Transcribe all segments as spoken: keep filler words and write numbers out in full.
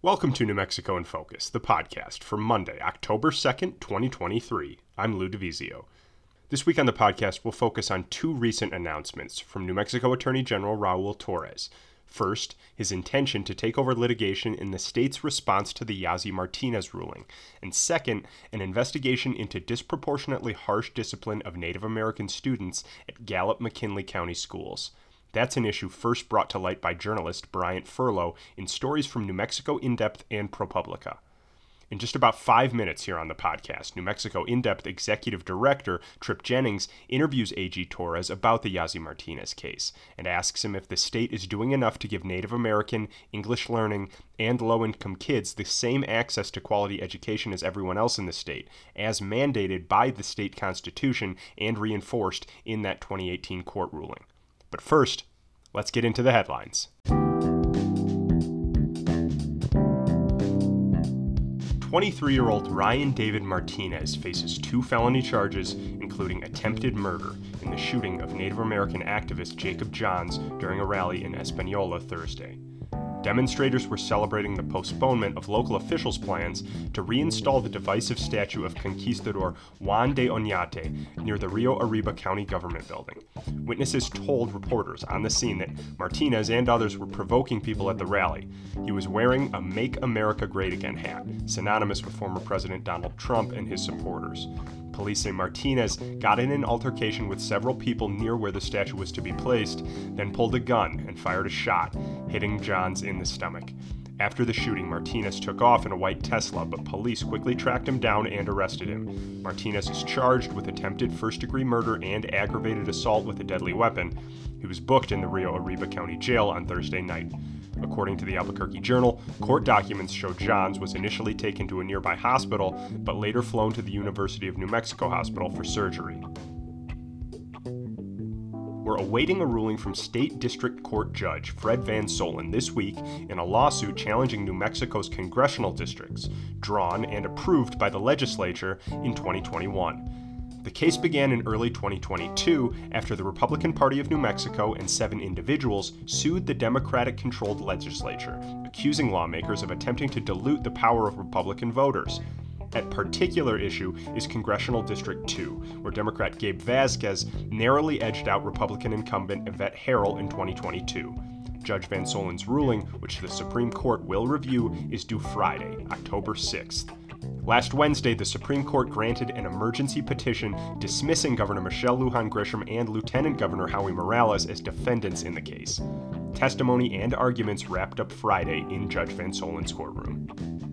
Welcome to New Mexico in Focus, the podcast for Monday, October second, twenty twenty-three. I'm Lou DeVizio. This week on the podcast, we'll focus on two recent announcements from New Mexico Attorney General Raul Torres. First, his intention to take over litigation in the state's response to the Yazzie Martinez ruling. And second, an investigation into disproportionately harsh discipline of Native American students at Gallup-McKinley County schools. That's an issue first brought to light by journalist Bryant Furlow in stories from New Mexico In-Depth and ProPublica. In just about five minutes here on the podcast, New Mexico In-Depth Executive Director Trip Jennings interviews A G Torres about the Yazzie Martinez case and asks him if the state is doing enough to give Native American, English learning, and low-income kids the same access to quality education as everyone else in the state, as mandated by the state constitution and reinforced in that twenty eighteen court ruling. But first, let's get into the headlines. twenty-three-year-old Ryan David Martinez faces two felony charges, including attempted murder in the shooting of Native American activist Jacob Johns during a rally in Espanola Thursday. Demonstrators were celebrating the postponement of local officials' plans to reinstall the divisive statue of conquistador Juan de Oñate near the Rio Arriba County Government Building. Witnesses told reporters on the scene that Martinez and others were provoking people at the rally. He was wearing a Make America Great Again hat, synonymous with former President Donald Trump and his supporters. Police say Martinez got in an altercation with several people near where the statue was to be placed, then pulled a gun and fired a shot, hitting Johns in the stomach. After the shooting, Martinez took off in a white Tesla, but police quickly tracked him down and arrested him. Martinez is charged with attempted first-degree murder and aggravated assault with a deadly weapon. He was booked in the Rio Arriba County Jail on Thursday night. According to the Albuquerque Journal, court documents show Johns was initially taken to a nearby hospital, but later flown to the University of New Mexico Hospital for surgery. We're awaiting a ruling from State District Court Judge Fred Van Solen this week in a lawsuit challenging New Mexico's congressional districts, drawn and approved by the legislature in twenty twenty-one. The case began in early twenty twenty-two after the Republican Party of New Mexico and seven individuals sued the Democratic-controlled legislature, accusing lawmakers of attempting to dilute the power of Republican voters. At particular issue is Congressional District two, where Democrat Gabe Vasquez narrowly edged out Republican incumbent Yvette Harrell in twenty twenty-two. Judge Van Solen's ruling, which the Supreme Court will review, is due Friday, October sixth. Last Wednesday, the Supreme Court granted an emergency petition dismissing Governor Michelle Lujan Grisham and Lieutenant Governor Howie Morales as defendants in the case. Testimony and arguments wrapped up Friday in Judge Van Solen's courtroom.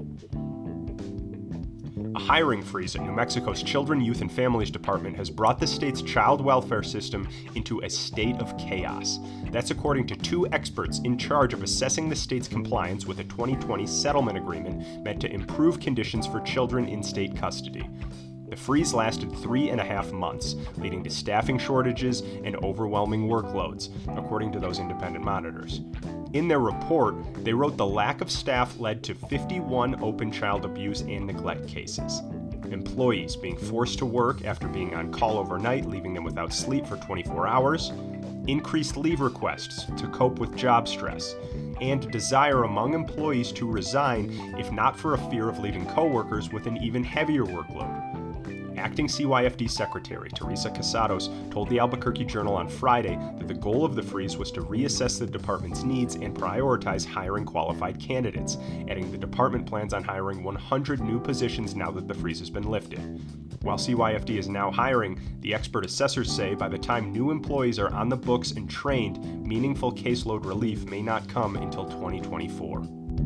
A hiring freeze at New Mexico's Children, Youth, and Families Department has brought the state's child welfare system into a state of chaos. That's according to two experts in charge of assessing the state's compliance with a twenty twenty settlement agreement meant to improve conditions for children in state custody. The freeze lasted three and a half months, leading to staffing shortages and overwhelming workloads, according to those independent monitors. In their report, they wrote the lack of staff led to fifty-one open child abuse and neglect cases. Employees being forced to work after being on call overnight, leaving them without sleep for twenty-four hours, increased leave requests to cope with job stress, and desire among employees to resign if not for a fear of leaving coworkers with an even heavier workload. Acting C Y F D Secretary Teresa Casados told the Albuquerque Journal on Friday that the goal of the freeze was to reassess the department's needs and prioritize hiring qualified candidates, adding the department plans on hiring one hundred new positions now that the freeze has been lifted. While C Y F D is now hiring, the expert assessors say by the time new employees are on the books and trained, meaningful caseload relief may not come until twenty twenty-four.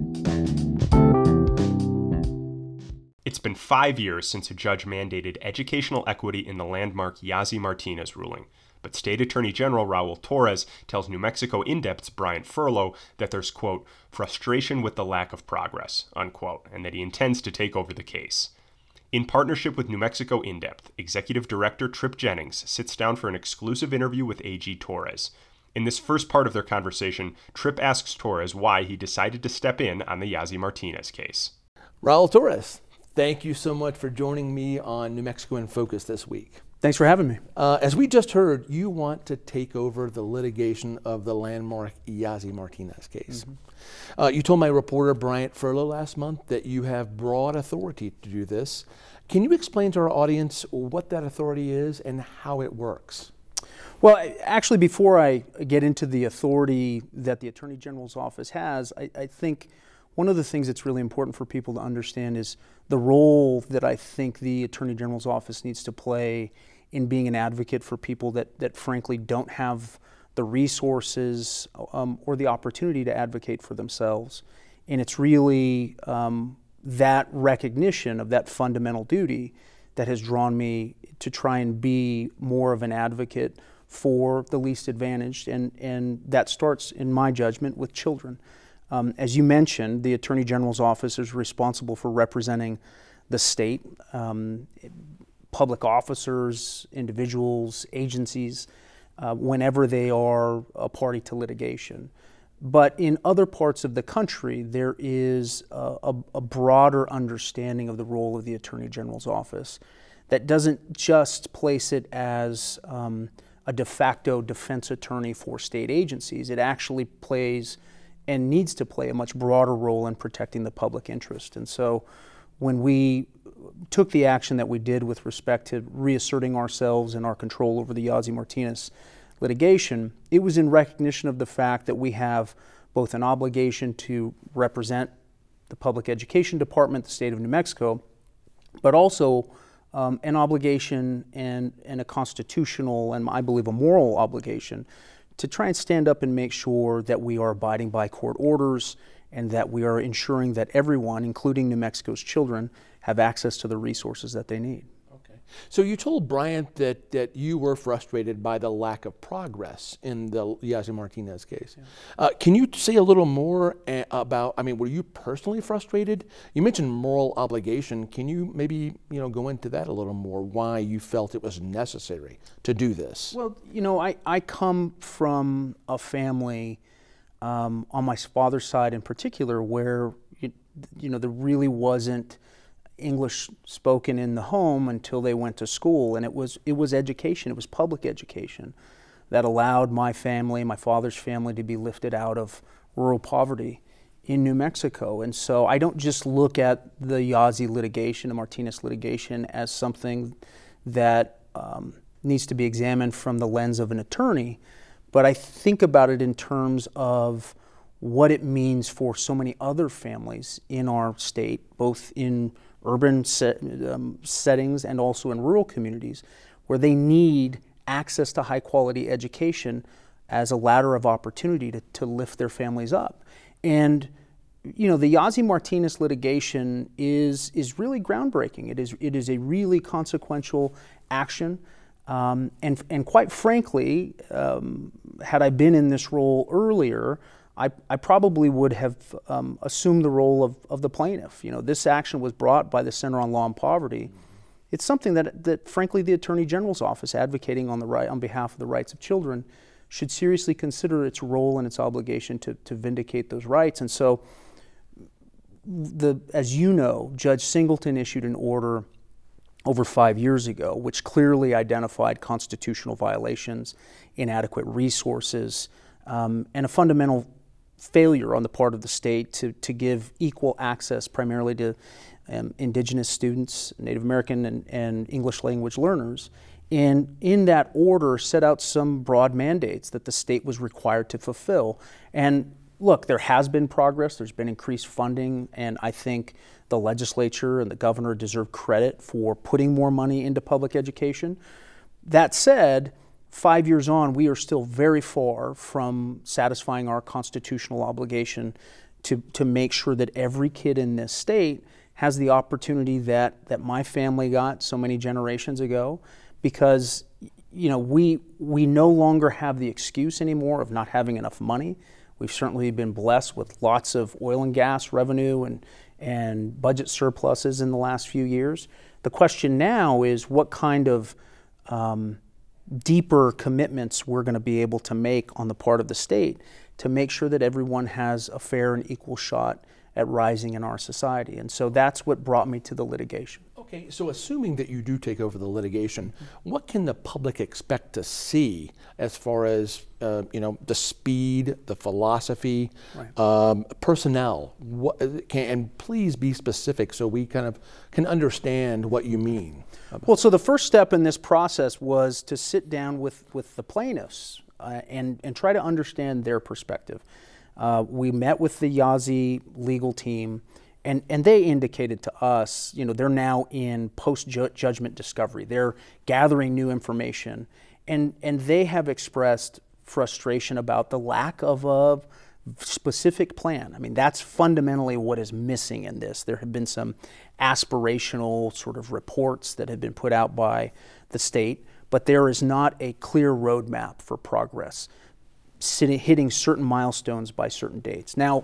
It's been five years since a judge mandated educational equity in the landmark Yazzie Martinez ruling, but State Attorney General Raul Torres tells New Mexico In-Depth's Bryant Furlow that there's, quote, frustration with the lack of progress, unquote, and that he intends to take over the case. In partnership with New Mexico In-Depth, Executive Director Trip Jennings sits down for an exclusive interview with A G Torres. In this first part of their conversation, Trip asks Torres why he decided to step in on the Yazzie Martinez case. Raul Torres, thank you so much for joining me on New Mexico in Focus this week. Thanks for having me. Uh, as we just heard, you want to take over the litigation of the landmark Yazzie Martinez case. Mm-hmm. uh, you told my reporter Bryant Furlow last month that you have broad authority to do this. Can you explain to our audience what that authority is and how it works? Well, actually, before I get into the authority that the Attorney General's office has, I, I think one of the things that's really important for people to understand is the role that I think the Attorney General's office needs to play in being an advocate for people that, that frankly don't have the resources um, or the opportunity to advocate for themselves. And it's really um, that recognition of that fundamental duty that has drawn me to try and be more of an advocate for the least advantaged, and, and that starts, in my judgment, with children. Um, as you mentioned, the Attorney General's office is responsible for representing the state, um, public officers, individuals, agencies, uh, whenever they are a party to litigation. But in other parts of the country, there is a, a, a broader understanding of the role of the Attorney General's office that doesn't just place it as um, a de facto defense attorney for state agencies. It actually plays and needs to play a much broader role in protecting the public interest. And so when we took the action that we did with respect to reasserting ourselves and our control over the Yazzie Martinez litigation, it was in recognition of the fact that we have both an obligation to represent the Public Education Department, the state of New Mexico, but also um, an obligation and, and a constitutional and, I believe, a moral obligation to try and stand up and make sure that we are abiding by court orders and that we are ensuring that everyone, including New Mexico's children, have access to the resources that they need. Okay. So you told Bryant that, that you were frustrated by the lack of progress in the Yazzie Martinez case. Yeah. Uh, can you say a little more about, I mean, were you personally frustrated? You mentioned moral obligation. Can you maybe, you know, go into that a little more, why you felt it was necessary to do this? Well, you know, I, I come from a family um, on my father's side in particular where, you, you know, there really wasn't English spoken in the home until they went to school, and it was it was education, it was public education that allowed my family, my father's family, to be lifted out of rural poverty in New Mexico. And so I don't just look at the Yazzie litigation, the Martinez litigation, as something that um, needs to be examined from the lens of an attorney, but I think about it in terms of what it means for so many other families in our state, both in urban set, um, settings and also in rural communities, where they need access to high quality education as a ladder of opportunity to, to lift their families up. And you know, the Yazzie Martinez litigation is is really groundbreaking. It is it is a really consequential action, um, and and quite frankly, um, had I been in this role earlier, I, I probably would have um, assumed the role of, of the plaintiff. You know, this action was brought by the Center on Law and Poverty. It's something that, that frankly, the Attorney General's office, advocating on the right on behalf of the rights of children, should seriously consider its role and its obligation to, to vindicate those rights. And so, the as you know, Judge Singleton issued an order over five years ago, which clearly identified constitutional violations, inadequate resources, um, and a fundamental failure on the part of the state to, to give equal access primarily to um, indigenous students, Native American and, and English language learners. And in that order set out some broad mandates that the state was required to fulfill. And look, there has been progress, there's been increased funding, and I think the legislature and the governor deserve credit for putting more money into public education. That said, five years on, we are still very far from satisfying our constitutional obligation to, to make sure that every kid in this state has the opportunity that, that my family got so many generations ago, because you know, we, we no longer have the excuse anymore of not having enough money. We've certainly been blessed with lots of oil and gas revenue and, and budget surpluses in the last few years. The question now is what kind of um, deeper commitments we're going to be able to make on the part of the state to make sure that everyone has a fair and equal shot at rising in our society. And so that's what brought me to the litigation. Okay, so assuming that you do take over the litigation, what can the public expect to see as far as uh, you know, the speed, the philosophy, right. um, personnel? What, can, and please be specific so we kind of can understand what you mean. Well, so the first step in this process was to sit down with, with the plaintiffs uh, and, and try to understand their perspective. Uh, we met with the Yazzie legal team, and, and they indicated to us, you know, they're now in post-judgment discovery. They're gathering new information, and, and they have expressed frustration about the lack of a specific plan. I mean, that's fundamentally what is missing in this. There have been some aspirational sort of reports that have been put out by the state, but there is not a clear roadmap for progress, sitting, hitting certain milestones by certain dates. Now,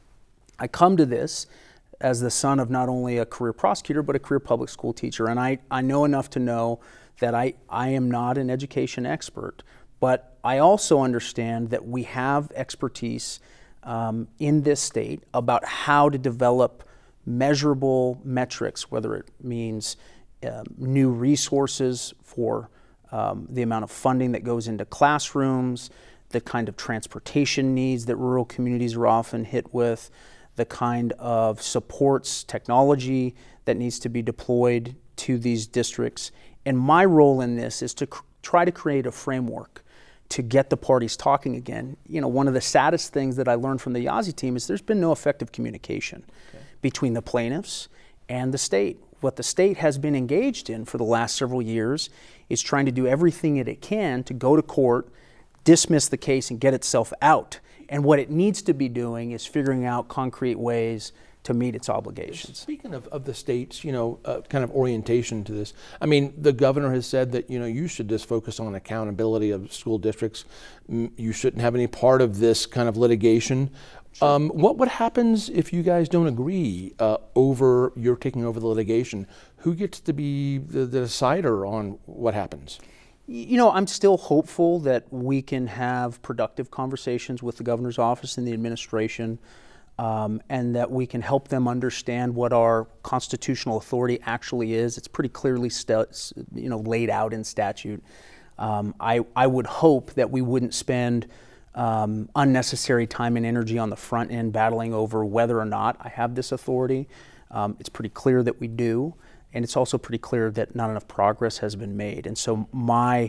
I come to this as the son of not only a career prosecutor, but a career public school teacher, and I, I know enough to know that I, I am not an education expert, but I also understand that we have expertise um, in this state about how to develop measurable metrics, whether it means um, new resources for um, the amount of funding that goes into classrooms, the kind of transportation needs that rural communities are often hit with, the kind of supports, technology that needs to be deployed to these districts. And my role in this is to try to create a framework to get the parties talking again. You know, one of the saddest things that I learned from the Yazzie team is there's been no effective communication okay. between the plaintiffs and the state. What the state has been engaged in for the last several years is trying to do everything that it can to go to court, dismiss the case, and get itself out. And what it needs to be doing is figuring out concrete ways to meet its obligations. Speaking of, of the state's, you know, uh, kind of orientation to this, I mean, the governor has said that, you know, you should just focus on accountability of school districts. You shouldn't have any part of this kind of litigation. Sure. Um, what what happens if you guys don't agree uh, over you're taking over the litigation? Who gets to be the, the decider on what happens? You know, I'm still hopeful that we can have productive conversations with the governor's office and the administration, um, and that we can help them understand what our constitutional authority actually is. It's pretty clearly st- you know, laid out in statute. Um, I, I would hope that we wouldn't spend um, unnecessary time and energy on the front end battling over whether or not I have this authority. Um, it's pretty clear that we do. And it's also pretty clear that not enough progress has been made. And so my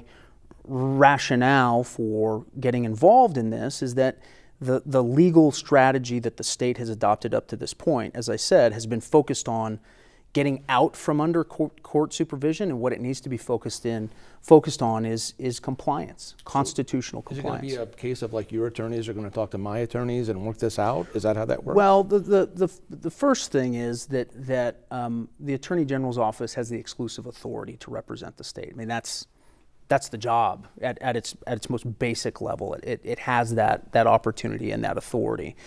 rationale for getting involved in this is that the, the legal strategy that the state has adopted up to this point, as I said, has been focused on getting out from under court, court supervision, and what it needs to be focused in focused on is is compliance, constitutional so compliance. Is it going to be a case of like your attorneys are going to talk to my attorneys and work this out? Is that how that works? Well, the the the, the first thing is that that um, the Attorney General's office has the exclusive authority to represent the state. I mean, that's that's the job at, at its at its most basic level. It it, it has that that opportunity and that authority.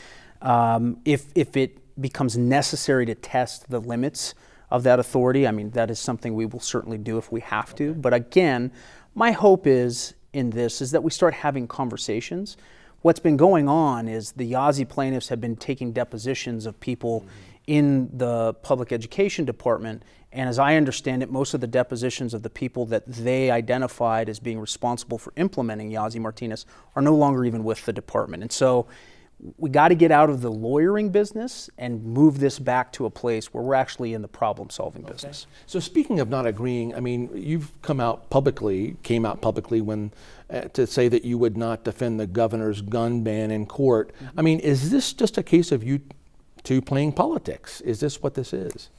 Um, if if it becomes necessary to test the limits of that authority, I mean, that is something we will certainly do if we have to. Okay. But again, my hope is in this is that we start having conversations. What's been going on is the Yazzie plaintiffs have been taking depositions of people mm-hmm. in the public education department, and as I understand it, most of the depositions of the people that they identified as being responsible for implementing Yazzie Martinez are no longer even with the department. And so we got to get out of the lawyering business and move this back to a place where we're actually in the problem-solving okay. business. So speaking of not agreeing, I mean, you've come out publicly, came out publicly when uh, to say that you would not defend the governor's gun ban in court. Mm-hmm. I mean, is this just a case of you two playing politics? Is this what this is?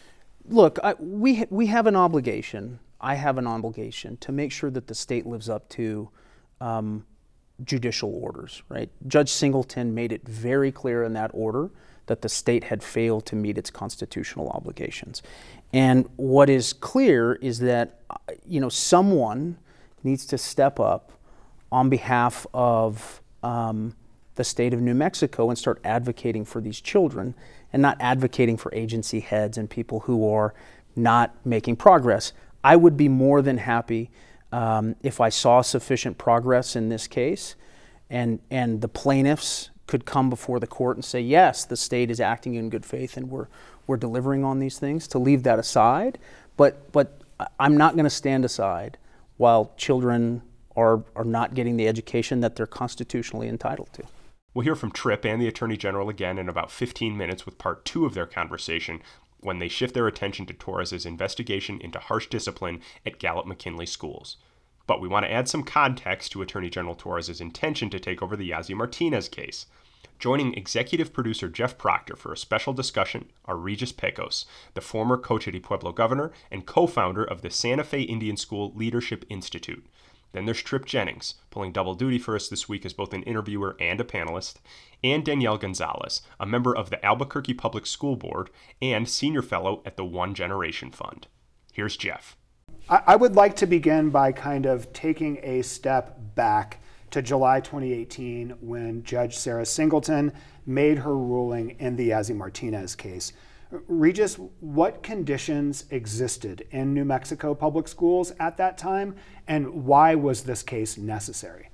Look, I, we we have an obligation. I have an obligation to make sure that the state lives up to Um, judicial orders, right? Judge Singleton made it very clear in that order that the state had failed to meet its constitutional obligations. And what is clear is that, you know, someone needs to step up on behalf of um, the state of New Mexico and start advocating for these children, and not advocating for agency heads and people who are not making progress. I would be more than happy Um, if I saw sufficient progress in this case, and and the plaintiffs could come before the court and say, yes, the state is acting in good faith and we're, we're delivering on these things, to leave that aside. But, but I'm not going to stand aside while children are, are not getting the education that they're constitutionally entitled to. We'll hear from Tripp and the Attorney General again in about fifteen minutes with part two of their conversation, when they shift their attention to Torres's investigation into harsh discipline at Gallup-McKinley schools. But we want to add some context to Attorney General Torres's intention to take over the Yazzie Martinez case. Joining executive producer Jeff Proctor for a special discussion are Regis Pecos, the former Cocha de Pueblo governor and co-founder of the Santa Fe Indian School Leadership Institute. Then there's Tripp Jennings, pulling double duty for us this week as both an interviewer and a panelist, and Danielle Gonzalez, a member of the Albuquerque Public School Board and senior fellow at the One Generation Fund. Here's Jeff. I would like to begin by kind of taking a step back to July twenty eighteen, when Judge Sarah Singleton made her ruling in the Yazzie Martinez case. Regis, what conditions existed in New Mexico public schools at that time, and why was this case necessary?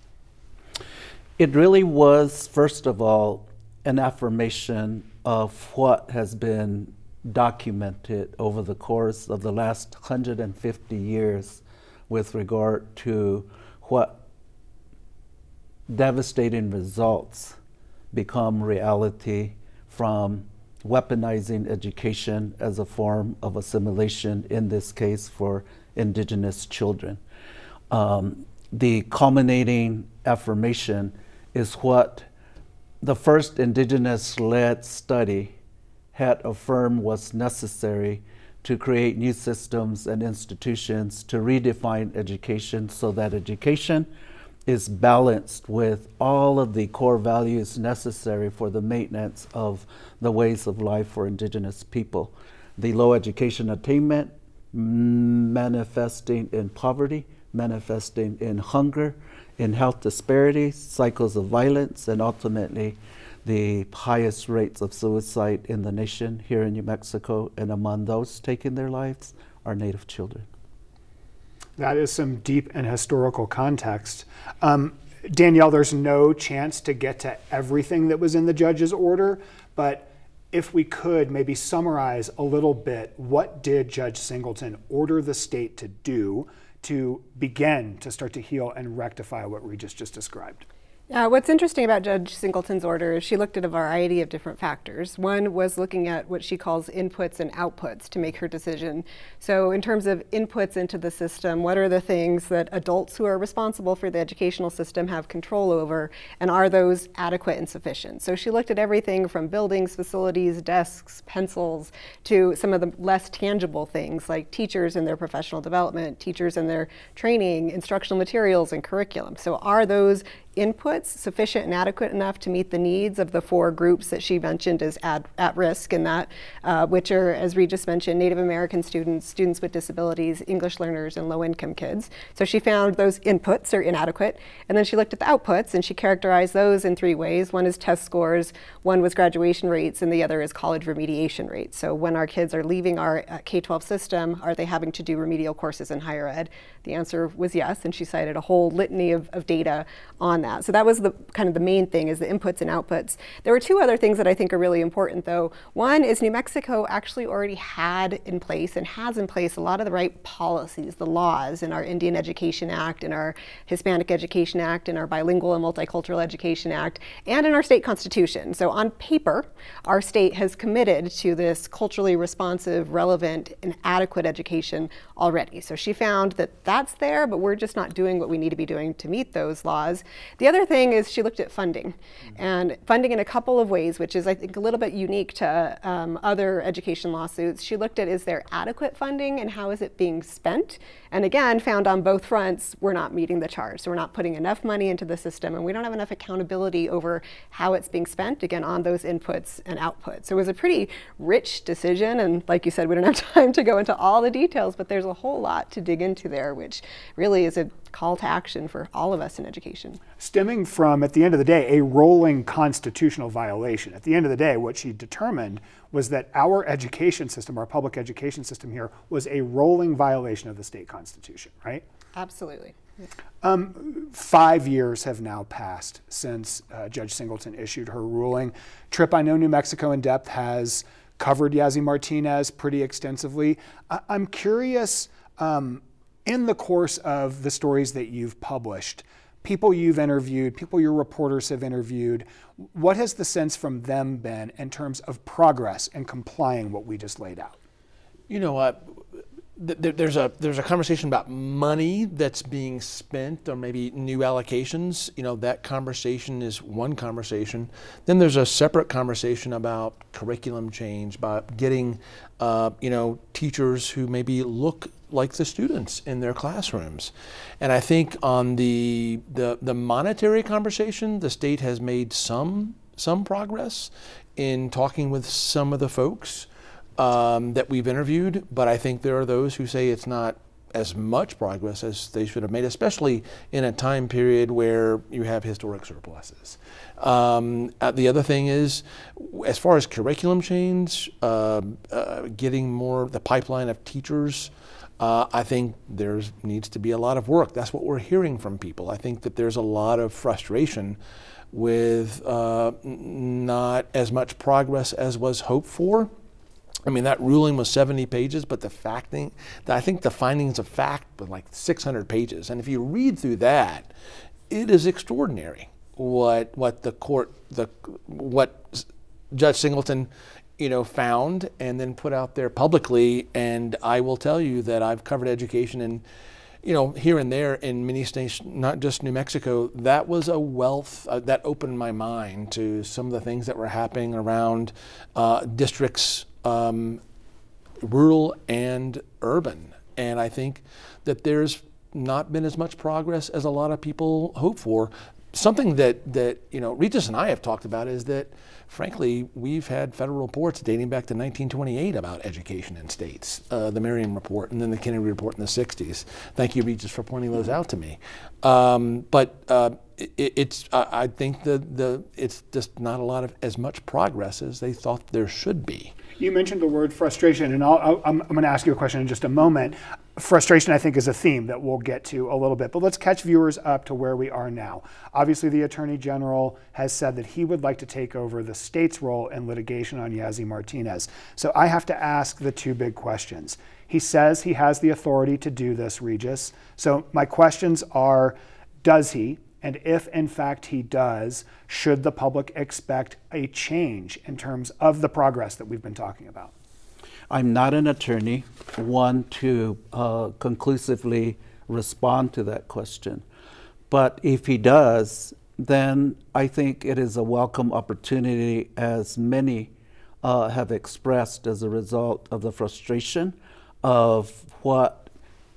It really was, first of all, an affirmation of what has been documented over the course of the last one hundred fifty years with regard to what devastating results become reality from weaponizing education as a form of assimilation, in this case for indigenous children. Um, the culminating affirmation is what the first indigenous-led study had affirmed was necessary to create new systems and institutions to redefine education so that education is balanced with all of the core values necessary for the maintenance of the ways of life for indigenous people. The low education attainment manifesting in poverty, manifesting in hunger, in health disparities, cycles of violence, and ultimately the highest rates of suicide in the nation here in New Mexico, and among those taking their lives are Native children. That is some deep and historical context. Um, Danielle, there's no chance to get to everything that was in the judge's order, but if we could maybe summarize a little bit, what did Judge Singleton order the state to do to begin to start to heal and rectify what Regis just described? Uh, what's interesting about Judge Singleton's order is she looked at a variety of different factors. One was looking at what she calls inputs and outputs to make her decision. So in terms of inputs into the system, what are the things that adults who are responsible for the educational system have control over, and are those adequate and sufficient? So she looked at everything from buildings, facilities, desks, pencils, to some of the less tangible things like teachers and their professional development, teachers and their training, instructional materials, and curriculum. So are those inputs sufficient and adequate enough to meet the needs of the four groups that she mentioned as ad, at risk, and that uh, which are, as Regis mentioned, Native American students, students with disabilities, English learners, and low-income kids. So she found those inputs are inadequate, and then she looked at the outputs and she characterized those in three ways. One is test scores, one was graduation rates, and the other is college remediation rates. So when our kids are leaving our uh, K twelve system, are they having to do remedial courses in higher ed? The answer was yes, and she cited a whole litany of, of data on that. So that was the kind of the main thing, is the inputs and outputs. There were two other things that I think are really important though. One is New Mexico actually already had in place and has in place a lot of the right policies, the laws in our Indian Education Act, in our Hispanic Education Act, in our Bilingual and Multicultural Education Act, and in our state constitution. So on paper, our state has committed to this culturally responsive, relevant, and adequate education already. So she found that that's there, but we're just not doing what we need to be doing to meet those laws. The other thing is she looked at funding, mm-hmm. and funding in a couple of ways, which is I think a little bit unique to um, other education lawsuits. She looked at, is there adequate funding and how is it being spent? And again, found on both fronts, we're not meeting the charge. So we're not putting enough money into the system, and we don't have enough accountability over how it's being spent, again, on those inputs and outputs. So it was a pretty rich decision, and like you said, we don't have time to go into all the details, but there's a whole lot to dig into there, which really is a call to action for all of us in education. Stemming from, at the end of the day, a rolling constitutional violation. At the end of the day, what she determined was that our education system, our public education system here, was a rolling violation of the state constitution, right? Absolutely. Um, five years have now passed since uh, Judge Singleton issued her ruling. Tripp, I know New Mexico in Depth has covered Yazzie Martinez pretty extensively. I- I'm curious, um, in the course of the stories that you've published, people you've interviewed, people your reporters have interviewed, what has the sense from them been in terms of progress in complying what we just laid out? You know what? Th- there's a there's a conversation about money that's being spent, or maybe new allocations. You know, that conversation is one conversation. Then there's a separate conversation about curriculum change, about getting uh, you know teachers who maybe look like the students in their classrooms. And I think on the the the monetary conversation, the state has made some some progress in talking with some of the folks Um, that we've interviewed, but I think there are those who say it's not as much progress as they should have made, especially in a time period where you have historic surpluses. Um, uh, the other thing is, as far as curriculum change, uh, uh, getting more the pipeline of teachers, uh, I think there needs to be a lot of work. That's what we're hearing from people. I think that there's a lot of frustration with uh, not as much progress as was hoped for. I mean, that ruling was seventy pages, but the facting, I think the findings of fact were like six hundred pages. And if you read through that, it is extraordinary what what the court, the what Judge Singleton, you know, found and then put out there publicly. And I will tell you that I've covered education in, you know, here and there in many states, not just New Mexico. That was a wealth uh, that opened my mind to some of the things that were happening around uh, districts. Um, rural and urban. And I think that there's not been as much progress as a lot of people hope for. Something that, that you know, Regis and I have talked about is that, frankly, we've had federal reports dating back to nineteen twenty-eight about education in states, uh, the Merriam Report and then the Kennedy Report in the sixties. Thank you, Regis, for pointing those out to me. Um, but uh, it, it's, I, I think the, the, it's just not a lot of as much progress as they thought there should be. You mentioned the word frustration, and I'll, I'll, I'm, I'm going to ask you a question in just a moment. Frustration, I think, is a theme that we'll get to a little bit, but let's catch viewers up to where we are now. Obviously, the Attorney General has said that he would like to take over the state's role in litigation on Yazzie Martinez. So I have to ask the two big questions. He says he has the authority to do this, Regis. So my questions are, does he? And if, in fact, he does, should the public expect a change in terms of the progress that we've been talking about? I'm not an attorney, one to uh, conclusively respond to that question. But if he does, then I think it is a welcome opportunity, as many uh, have expressed as a result of the frustration of what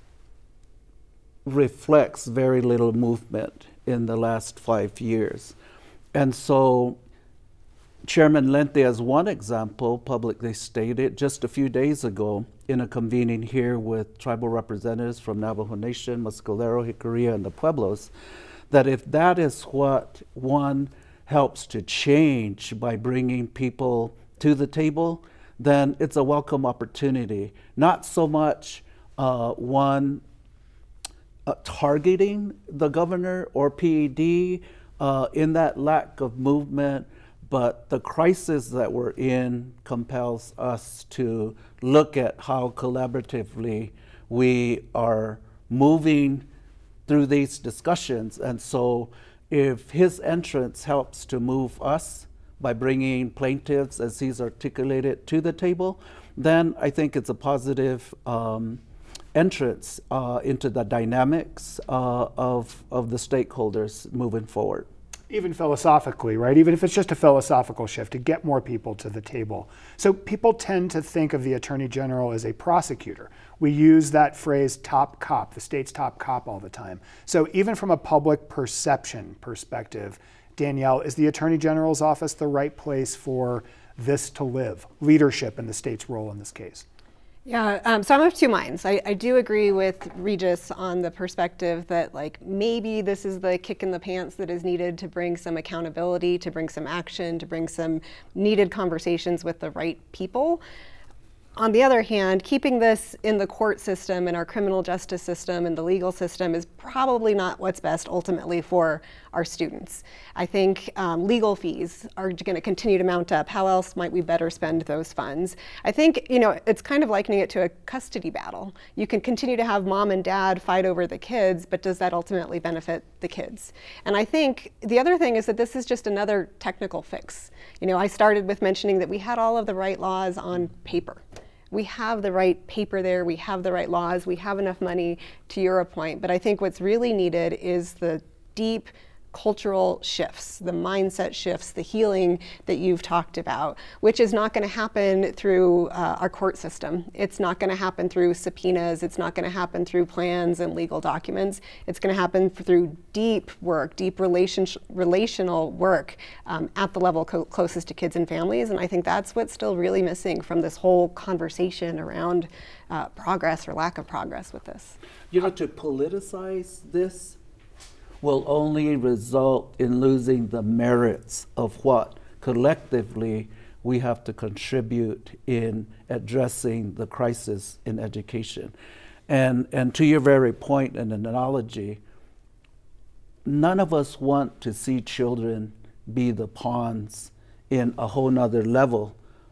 reflects very little movement in the last five years. And so Chairman Lente, as one example, publicly stated just a few days ago in a convening here with tribal representatives from Navajo Nation, Mescalero, Jicarilla, and the Pueblos, that if that is what one helps to change by bringing people to the table, then it's a welcome opportunity. Not so much uh, one Uh, targeting the governor or P E D uh, in that lack of movement, but the crisis that we're in compels us to look at how collaboratively we are moving through these discussions. And so if his entrance helps to move us by bringing plaintiffs, as he's articulated, to the table, then I think it's a positive um, entrance uh, into the dynamics uh, of, of the stakeholders moving forward. Even philosophically, right? Even if it's just a philosophical shift, to get more people to the table. So people tend to think of the Attorney General as a prosecutor. We use that phrase top cop, the state's top cop, all the time. So even from a public perception perspective, Danielle, is the Attorney General's office the right place for this to live, leadership in the state's role in this case? Yeah, um, so I'm of two minds. I, I do agree with Regis on the perspective that like maybe this is the kick in the pants that is needed to bring some accountability, to bring some action, to bring some needed conversations with the right people. on the other hand, keeping this in the court system, in our criminal justice system, in the legal system is probably not what's best ultimately for our students. I think um, legal fees are going to continue to mount up. How else might we better spend those funds? I think, you know, it's kind of likening it to a custody battle. You can continue to have mom and dad fight over the kids, but does that ultimately benefit the kids? And I think the other thing is that this is just another technical fix. You know, I started with mentioning that we had all of the right laws on paper. We have the right paper there, we have the right laws, we have enough money, to your point, but I think what's really needed is the deep cultural shifts, the mindset shifts, the healing that you've talked about, which is not going to happen through uh, our court system. It's not going to happen through subpoenas. It's not going to happen through plans and legal documents. It's going to happen through deep work, deep relation, relational work um, at the level co closest to kids and families. And I think that's what's still really missing from this whole conversation around uh, progress or lack of progress with this. You know, to politicize this will only result in losing the merits of what collectively we have to contribute in addressing the crisis in education. And, and to your very point and analogy, none of us want to see children be the pawns in a whole nother level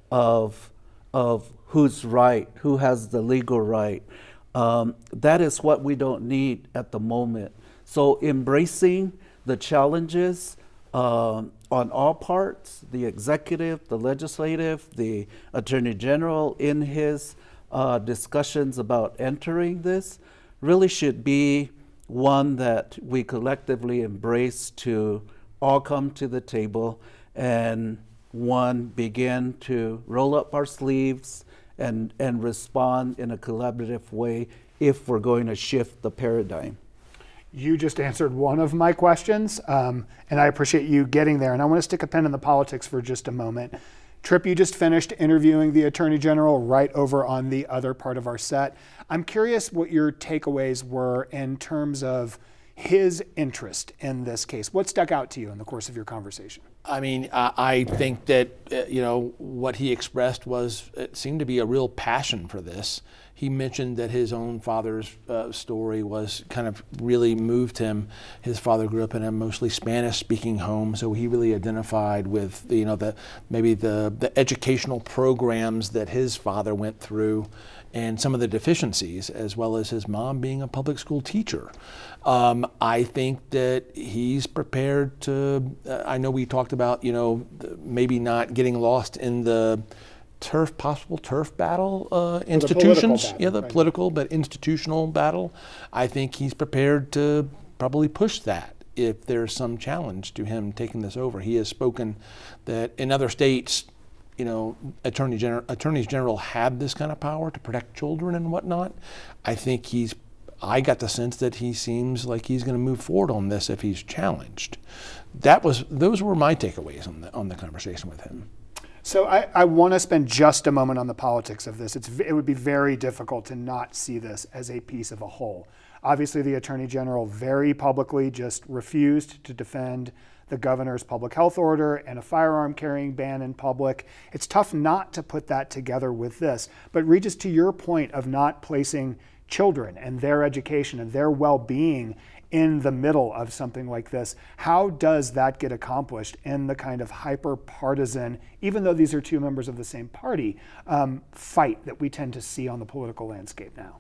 of, of who's right, who has the legal right. Um, that is what we don't need at the moment. So embracing the challenges um, on all parts, the executive, the legislative, the Attorney General in his uh, discussions about entering this, really should be one that we collectively embrace to all come to the table and one begin to roll up our sleeves and, and respond in a collaborative way if we're going to shift the paradigm. You just answered one of my questions, um, and I appreciate you getting there. And I want to stick a pin in the politics for just a moment. Trip, you just finished interviewing the Attorney General right over on the other part of our set. I'm curious what your takeaways were in terms of his interest in this case. What stuck out to you in the course of your conversation? I mean, I, I think that, uh, you know, what he expressed was, it seemed to be a real passion for this. He mentioned that his own father's uh, story was kind of really moved him. His father grew up in a mostly Spanish-speaking home, so he really identified with, you know, the maybe the, the educational programs that his father went through and some of the deficiencies, as well as his mom being a public school teacher. Um, I think that he's prepared to, uh, I know we talked about, you know, maybe not getting lost in the turf, possible turf battle uh, institutions. Battle, yeah, the right. political, but institutional battle. I think he's prepared to probably push that if there's some challenge to him taking this over. He has spoken that in other states, you know, attorney general, attorneys general have this kind of power to protect children and whatnot. I think he's, I got the sense that he seems like he's going to move forward on this if he's challenged. That was, those were my takeaways on the, on the conversation with him. So I, I want to spend just a moment on the politics of this. It's, it would be very difficult to not see this as a piece of a whole. Obviously, the Attorney General very publicly just refused to defend the governor's public health order and a firearm carrying ban in public. It's tough not to put that together with this. But Regis, to your point of not placing children and their education and their well-being in the middle of something like this, how does that get accomplished in the kind of hyper-partisan, even though these are two members of the same party, um, fight that we tend to see on the political landscape now?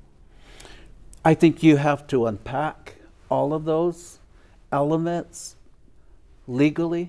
I think you have to unpack all of those elements legally,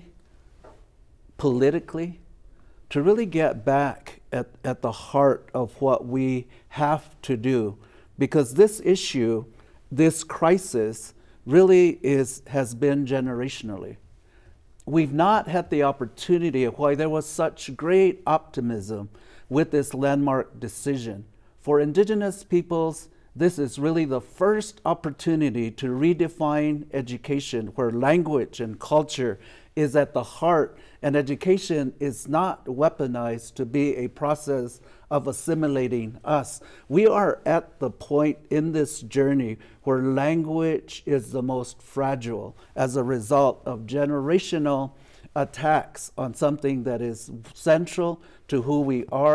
politically, to really get back at, at the heart of what we have to do. Because this issue, this crisis, really is has been generationally. We've not had the opportunity of why there was such great optimism with this landmark decision. For Indigenous peoples, this is really the first opportunity to redefine education, where language and culture is at the heart, and education is not weaponized to be a process of assimilating us. We are at the point in this journey where language is the most fragile as a result of generational attacks on something that is central to who we are,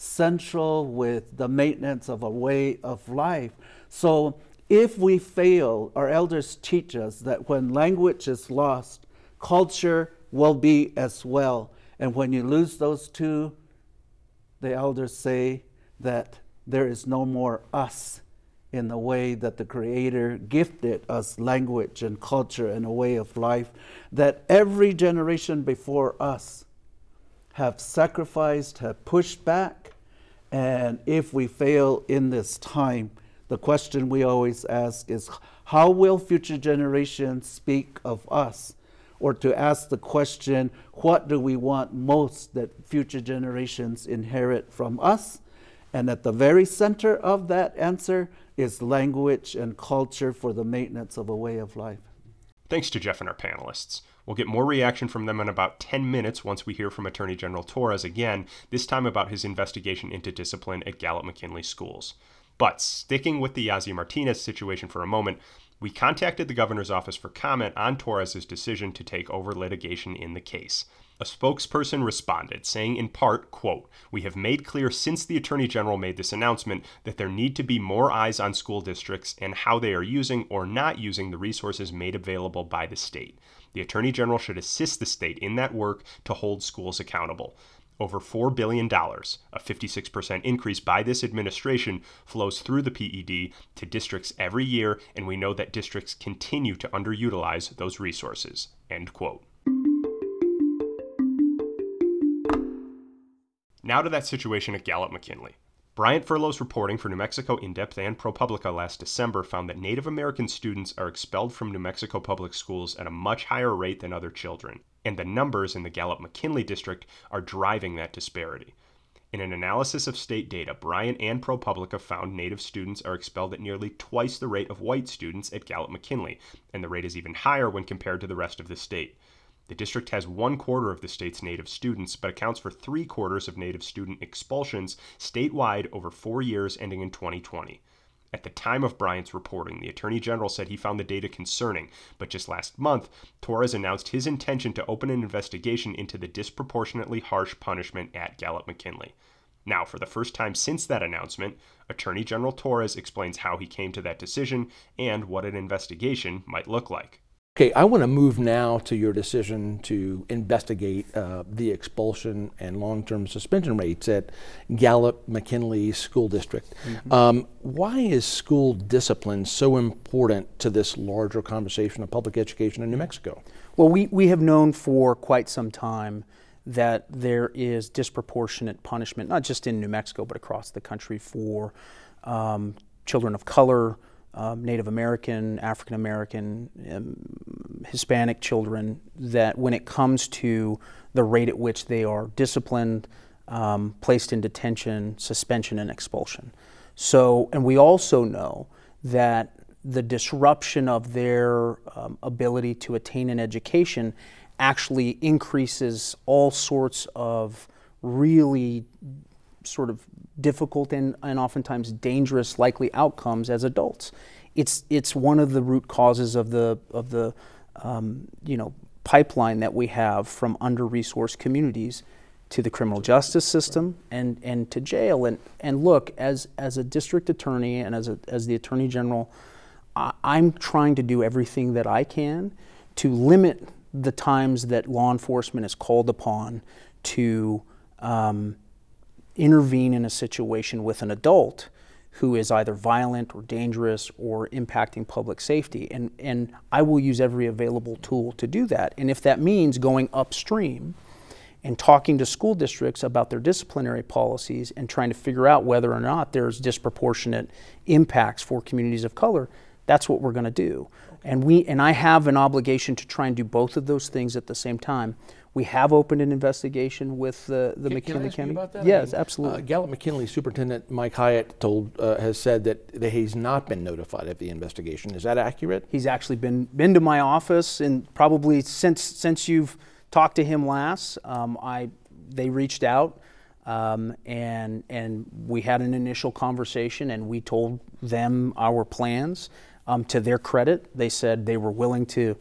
central with the maintenance of a way of life. So if we fail, our elders teach us that when language is lost, culture will be as well. And when you lose those two, the elders say that there is no more us in the way that the Creator gifted us language and culture and a way of life, that every generation before us have sacrificed, have pushed back. And if we fail in this time, the question we always ask is, how will future generations speak of us? Or to ask the question, what do we want most that future generations inherit from us? And at the very center of that answer is language and culture for the maintenance of a way of life. Thanks to Jeff and our panelists. We'll get more reaction from them in about ten minutes once we hear from Attorney General Torres again, this time about his investigation into discipline at Gallup-McKinley schools. But sticking with the Yazzie Martinez situation for a moment, we contacted the governor's office for comment on Torres' decision to take over litigation in the case. A spokesperson responded, saying in part, quote, "We have made clear since the Attorney General made this announcement that there need to be more eyes on school districts and how they are using or not using the resources made available by the state. The Attorney General should assist the state in that work to hold schools accountable. Over four billion dollars, a fifty-six percent increase by this administration, flows through the P E D to districts every year, and we know that districts continue to underutilize those resources." End quote. Now to that situation at Gallup-McKinley. Bryant Furlow's reporting for New Mexico In-Depth and ProPublica last December found that Native American students are expelled from New Mexico public schools at a much higher rate than other children, and the numbers in the Gallup-McKinley district are driving that disparity. In an analysis of state data, Bryant and ProPublica found Native students are expelled at nearly twice the rate of white students at Gallup-McKinley, and the rate is even higher when compared to the rest of the state. The district has one quarter of the state's Native students, but accounts for three quarters of Native student expulsions statewide over four years ending in twenty twenty. At the time of Bryant's reporting, the Attorney General said he found the data concerning, but just last month, Torres announced his intention to open an investigation into the disproportionately harsh punishment at Gallup-McKinley. Now, for the first time since that announcement, Attorney General Torres explains how he came to that decision and what an investigation might look like. Okay, I want to move now to your decision to investigate uh, the expulsion and long-term suspension rates at Gallup-McKinley School District. Mm-hmm. Um, why is school discipline so important to this larger conversation of public education in New Mexico? Well, we, we have known for quite some time that there is disproportionate punishment, not just in New Mexico, but across the country for um, children of color, Um, Native American, African American, um, Hispanic children, that when it comes to the rate at which they are disciplined, um, placed in detention, suspension, and expulsion. So, and we also know that the disruption of their um, ability to attain an education actually increases all sorts of really sort of difficult and, and oftentimes dangerous likely outcomes as adults. It's it's one of the root causes of the of the um, you know pipeline that we have from under-resourced communities to the criminal justice system and, and to jail. And and look, as as a district attorney and as a as the Attorney General, I, I'm trying to do everything that I can to limit the times that law enforcement is called upon to um, intervene in a situation with an adult who is either violent or dangerous or impacting public safety. And, and I will use every available tool to do that. And if that means going upstream and talking to school districts about their disciplinary policies and trying to figure out whether or not there's disproportionate impacts for communities of color, that's what we're going to do. And we and I have an obligation to try and do both of those things at the same time. We have opened an investigation with the, the can, McKinley can I ask County. You about that? Yes, I mean, absolutely. Uh, Gallup-McKinley Superintendent Mike Hyatt told uh, has said that, that he's not been notified of the investigation. Is that accurate? He's actually been been to my office, and probably since since you've talked to him last, um, I they reached out um, and and we had an initial conversation, and we told them our plans. Um, to their credit, they said they were willing to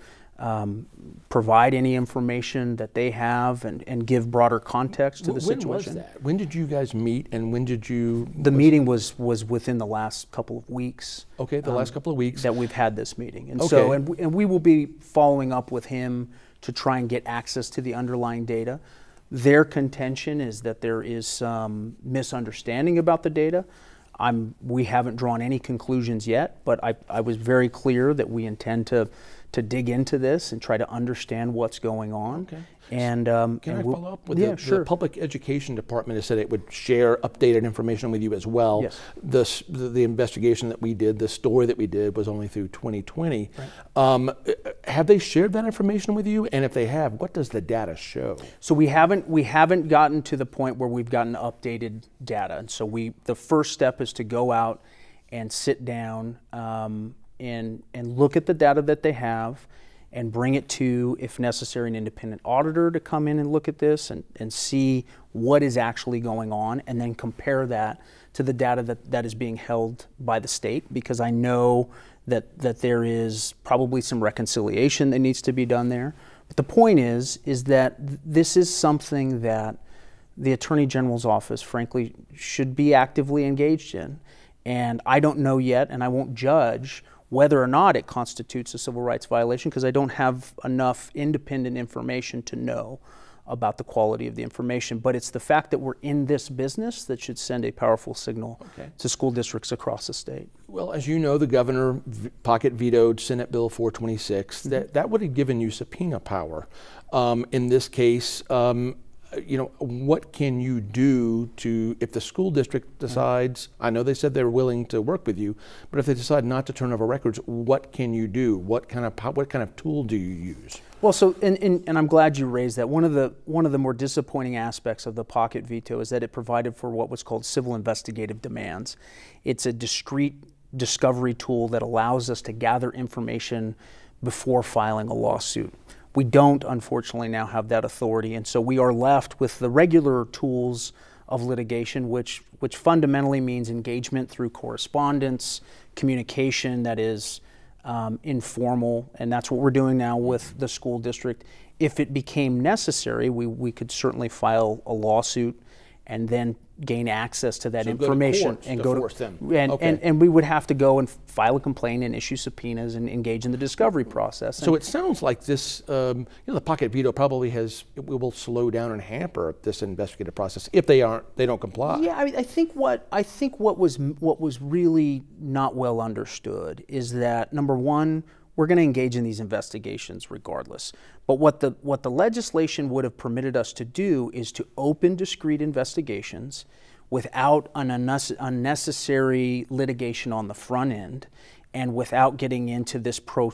um, provide any information that they have and, and give broader context to the when situation. was that? When did you guys meet, and when did you? The meeting was was within the last couple of weeks. Okay, the um, last couple of weeks that we've had this meeting, and Okay. so and we, and we will be following up with him to try and get access to the underlying data. Their contention is that there is some misunderstanding about the data. I'm, we haven't drawn any conclusions yet, but I, I was very clear that we intend to to dig into this and try to understand what's going on. Okay. And um, Can and I we'll- follow up with yeah, the, sure. the Public Education Department has said it would share updated information with you as well. Yes. The, s- the, the investigation that we did, the story that we did was only through twenty twenty. Um, uh, have they shared that information with you? And if they have, what does the data show? So we haven't we haven't gotten to the point where we've gotten updated data, and so we the first step is to go out and sit down um, and and look at the data that they have, and bring it to, if necessary, an independent auditor to come in and look at this and, and see what is actually going on, and then compare that to the data that, that is being held by the state, because I know that that there is probably some reconciliation that needs to be done there. But the point is, is that th- this is something that the Attorney General's office, frankly, should be actively engaged in. And I don't know yet, and I won't judge whether or not it constitutes a civil rights violation, because I don't have enough independent information to know about the quality of the information. But it's the fact that we're in this business that should send a powerful signal Okay. to school districts across the state. Well, as you know, the governor v- pocket vetoed Senate Bill four twenty-six. Mm-hmm. That that would have given you subpoena power. Um, in this case, um, you know, what can you do to, if the school district decides, I know they said they're willing to work with you, but if they decide not to turn over records, what can you do? What kind of pow- what kind of tool do you use? Well, so and, and, and I'm glad you raised that. One of the one of the more disappointing aspects of the pocket veto is that it provided for what was called civil investigative demands. It's a discrete discovery tool that allows us to gather information before filing a lawsuit. We don't, unfortunately, now have that authority, and so we are left with the regular tools of litigation, which which fundamentally means engagement through correspondence, communication that is um, informal, and that's what we're doing now with the school district. If it became necessary, we, we could certainly file a lawsuit and then gain access to that So go to information courts and to go force to them. and, Okay. and and we would have to go and file a complaint and issue subpoenas and engage in the discovery process. So it sounds like this, um, you know, the pocket veto probably has, it will slow down and hamper this investigative process if they aren't, they don't comply. Yeah, I, mean, I think what I think what was what was really not well understood is that, number one, we're going to engage in these investigations regardless. But what the what the legislation would have permitted us to do is to open discrete investigations without an unnecess- unnecessary litigation on the front end, and without getting into this pro,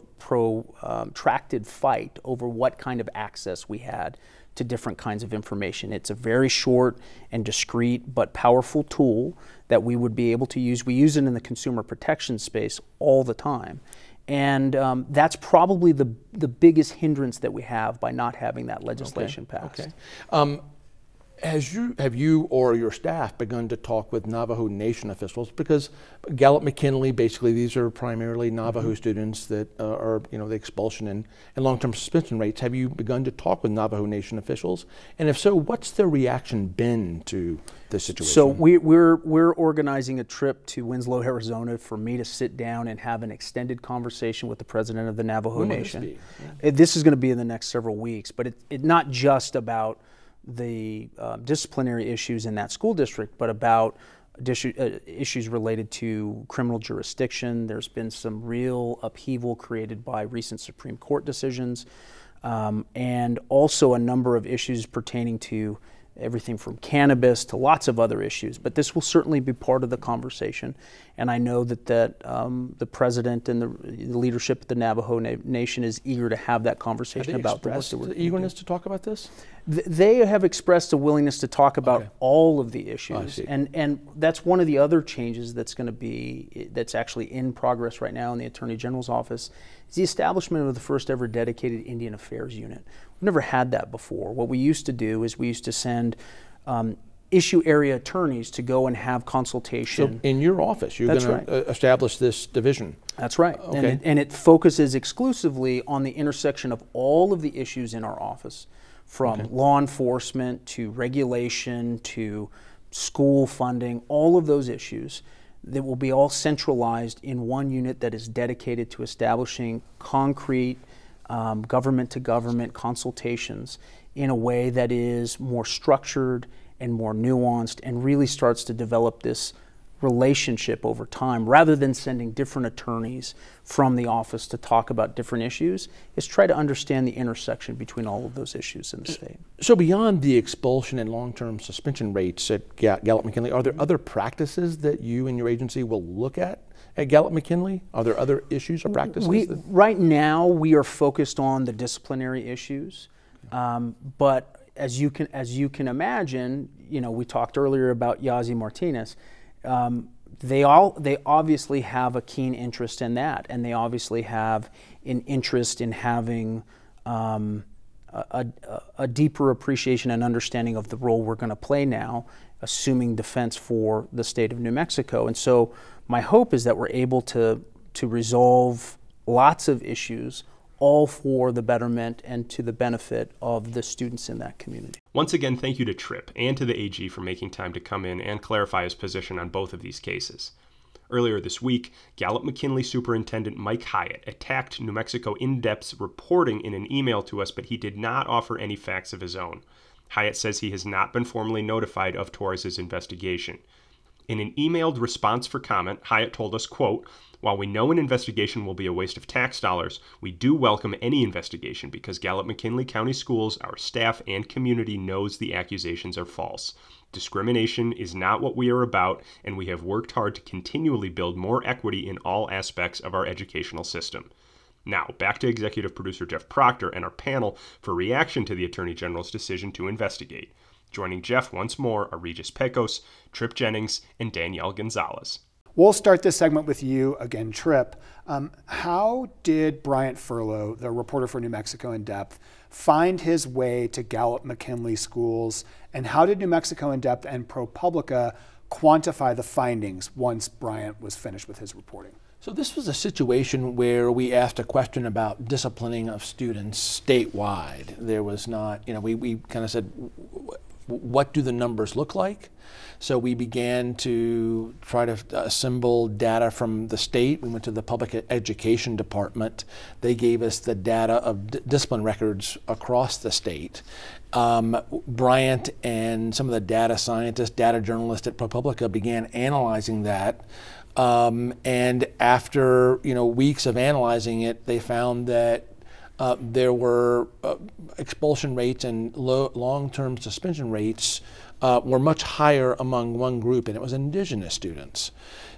protracted fight over what kind of access we had to different kinds of information. It's a very short and discreet but powerful tool that we would be able to use. We use it in the consumer protection space all the time. And um, that's probably the, the biggest hindrance that we have by not having that legislation Okay, passed. Okay. Um, Has you, have you or your staff begun to talk with Navajo Nation officials? Because Gallup McKinley, basically these are primarily Navajo students that uh, are, you know, the expulsion and, and long-term suspension rates. Have you begun to talk with Navajo Nation officials? And if so, what's their reaction been to this situation? So we, we're, we're organizing a trip to Winslow, Arizona for me to sit down and have an extended conversation with the president of the Navajo When will this Nation. be? It- This is going to be in the next several weeks, but it's it, not just about the uh, disciplinary issues in that school district, but about dis- uh, issues related to criminal jurisdiction. There's been some real upheaval created by recent Supreme Court decisions, um, and also a number of issues pertaining to everything from cannabis to lots of other issues. But this will certainly be part of the conversation, and I know that, that um, the president and the, the leadership of the Navajo Na- Nation is eager to have that Have conversation they about the work expressed that we're the eagerness to talk about this? Th- They have expressed a willingness to talk about Okay. all of the issues, see. and and that's one of the other changes that's going to be that's actually in progress right now in the Attorney General's office, is the establishment of the first ever dedicated Indian Affairs unit. We've never had that before. What we used to do is we used to send um, issue area attorneys to go and have consultation. So in your office, you're That's going right. to establish this division. That's right. Okay. And, it, and it focuses exclusively on the intersection of all of the issues in our office, from Okay. law enforcement to regulation to school funding, all of those issues that will be all centralized in one unit that is dedicated to establishing concrete um, government-to-government consultations in a way that is more structured and more nuanced and really starts to develop this relationship over time. Rather than sending different attorneys from the office to talk about different issues, is try to understand the intersection between all of those issues in the state. So beyond the expulsion and long-term suspension rates at Ga- Gallup-McKinley, are there other practices that you and your agency will look at at Gallup-McKinley? Are there other issues or practices? We, that- right now, we are focused on the disciplinary issues, um, but as you can as you can imagine, you know, we talked earlier about Yazzie Martinez. Um, they all they obviously have a keen interest in that, and they obviously have an interest in having um, a, a, a deeper appreciation and understanding of the role we're going to play now, assuming defense for the state of New Mexico. And so my hope is that we're able to to resolve lots of issues, all for the betterment and to the benefit of the students in that community. Once again, thank you to Tripp and to the A G for making time to come in and clarify his position on both of these cases. Earlier this week, Gallup-McKinley Superintendent Mike Hyatt attacked New Mexico In-Depth's reporting in an email to us, but he did not offer any facts of his own. Hyatt says he has not been formally notified of Torres's investigation. In an emailed response for comment, Hyatt told us, quote, "While we know an investigation will be a waste of tax dollars, we do welcome any investigation because Gallup-McKinley County Schools, our staff, and community knows the accusations are false. Discrimination is not what we are about, and we have worked hard to continually build more equity in all aspects of our educational system." Now, back to executive producer Jeff Proctor and our panel for reaction to the Attorney General's decision to investigate. Joining Jeff once more are Regis Pecos, Tripp Jennings, and Danielle Gonzalez. We'll start this segment with you again, Tripp. Um, how did Bryant Furlow, the reporter for New Mexico In-Depth, find his way to Gallup-McKinley schools, and how did New Mexico In-Depth and ProPublica quantify the findings once Bryant was finished with his reporting? So this was a situation where we asked a question about disciplining of students statewide. There was not, you know, we, we kind of said, what do the numbers look like? So we began to try to assemble data from the state. We went to the public education department. They gave us the data of d- discipline records across the state. Um, Bryant and some of the data scientists, data journalists at ProPublica began analyzing that. Um, and after, you know, weeks of analyzing it, they found that Uh, there were uh, expulsion rates and low, long-term suspension rates uh, were much higher among one group, and it was indigenous students.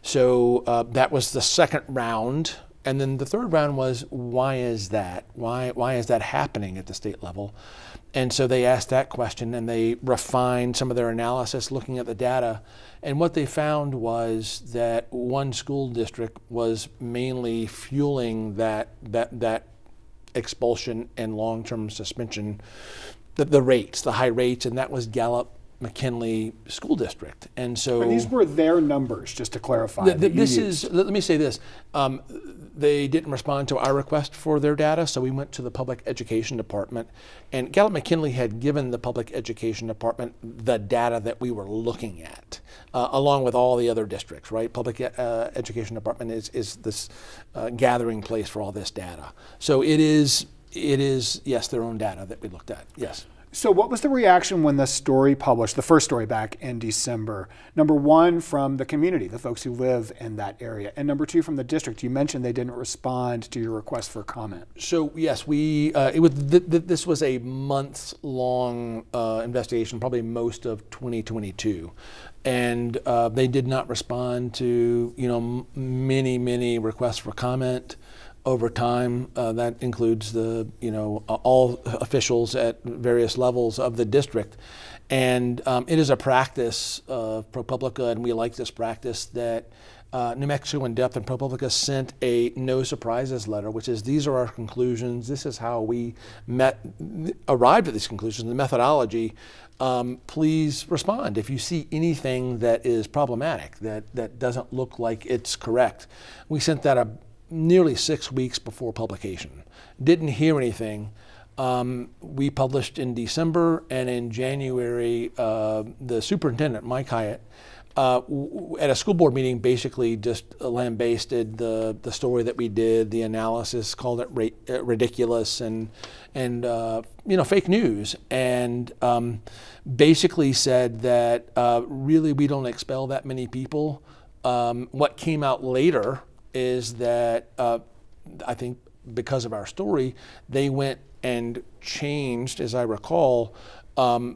So uh, that was the second round. And then the third round was, why is that? Why, why is that happening at the state level? And so they asked that question, and they refined some of their analysis looking at the data. And what they found was that one school district was mainly fueling that, that, that expulsion and long-term suspension, the, the rates, the high rates, and that was Gallup-McKinley School District. And so And these were their numbers, just to clarify. th- th- that you this used. is, let me say this, um, they didn't respond to our request for their data, so we went to the public education department, and Gallup-McKinley had given the public education department the data that we were looking at, uh, along with all the other districts, right? Public uh, education department is, is this uh, gathering place for all this data. So it is, it is, yes, their own data that we looked at, yes. So what was the reaction when the story published, the first story back in December? Number one, from the community, the folks who live in that area. And number two, from the district. You mentioned they didn't respond to your request for comment. So yes, we, uh, it was, th- th- this was a months long uh, investigation, probably most of twenty twenty-two. And uh, they did not respond to, you know, m- many, many requests for comment. over time. Uh, that includes the, you know, uh, all officials at various levels of the district. And um, it is a practice of ProPublica, and we like this practice, that uh, New Mexico in Depth and ProPublica sent a no surprises letter, which is, these are our conclusions, this is how we met, arrived at these conclusions, the methodology. Um, please respond if you see anything that is problematic, that, that doesn't look like it's correct. We sent that a, nearly six weeks before publication. Didn't hear anything. Um, we published in December, and in January, uh, the superintendent, Mike Hyatt, uh, w at a school board meeting, basically just lambasted the, the story that we did, the analysis, called it ra uh, ridiculous and, and uh, you know, fake news, and um, basically said that uh, really we don't expel that many people. Um, what came out later is that uh, I think because of our story, they went and changed, as I recall, um,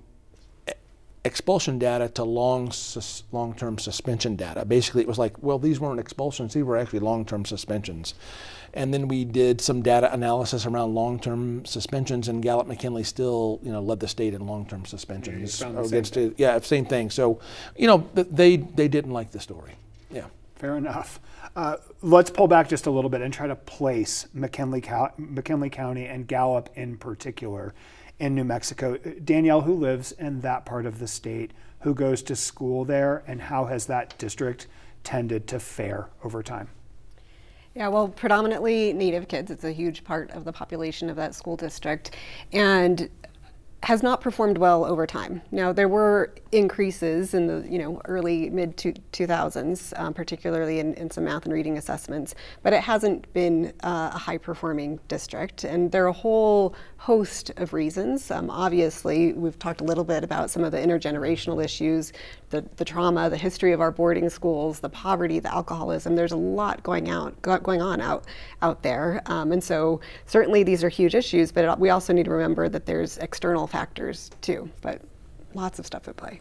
expulsion data to long sus long-term suspension data. Basically, it was like, well, these weren't expulsions, these were actually long-term suspensions. And then we did some data analysis around long-term suspensions, and Gallup-McKinley still, you know, led the state in long-term suspensions. Yeah, the against same it. Yeah, same thing. So, you know, they they didn't like the story. Yeah. Fair enough. Uh, let's pull back just a little bit and try to place McKinley, McKinley County and Gallup in particular in New Mexico. Danielle, who lives in that part of the state, who goes to school there, and how has that district tended to fare over time? Yeah, well, predominantly Native kids. It's a huge part of the population of that school district, and has not performed well over time. Now, there were increases in the you know early mid two thousands, um, particularly in, in some math and reading assessments, but it hasn't been uh, a high performing district, and there are a whole host of reasons. Um, obviously, we've talked a little bit about some of the intergenerational issues, the, the trauma, the history of our boarding schools, the poverty, the alcoholism. There's a lot going out going on out out there, um, and so certainly these are huge issues, but we also need to remember that there's external factors too, but lots of stuff at play.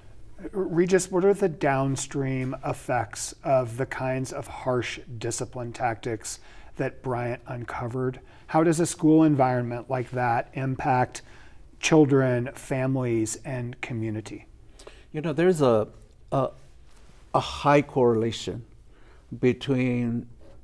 Regis, what are the downstream effects of the kinds of harsh discipline tactics that Bryant uncovered? How does a school environment like that impact children, families, and community? You know, there's a, a, a high correlation between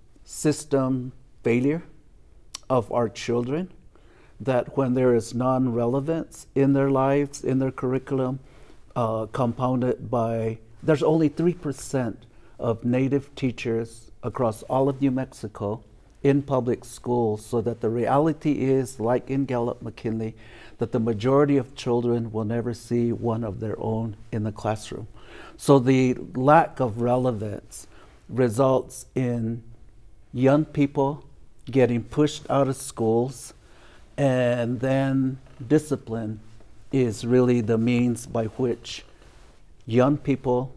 system failure of our children, that when there is non-relevance in their lives, in their curriculum, uh, compounded by, there's only three percent of Native teachers across all of New Mexico in public schools, so that the reality is, like in Gallup-McKinley, that the majority of children will never see one of their own in the classroom. So the lack of relevance results in young people getting pushed out of schools, and then discipline is really the means by which young people